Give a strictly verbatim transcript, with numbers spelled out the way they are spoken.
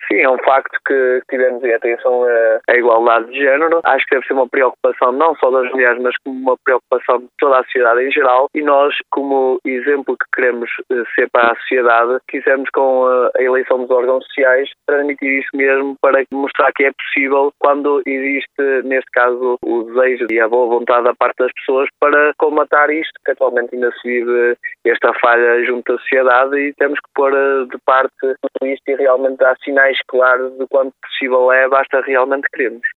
Sim, é um facto que tivemos em atenção à igualdade de género. Acho que deve ser uma preocupação não só das mulheres, mas como uma preocupação de toda a sociedade em geral. E nós, como exemplo que queremos ser para a sociedade, quisemos com a eleição dos órgãos sociais transmitir isso mesmo para mostrar que é possível quando existe, neste caso, o desejo e a boa vontade da parte das pessoas para colmatar isto, que atualmente ainda se vive esta falha junto à sociedade e temos que pôr de parte tudo isto e realmente dar sinais claros de quanto possível é, basta realmente queremos.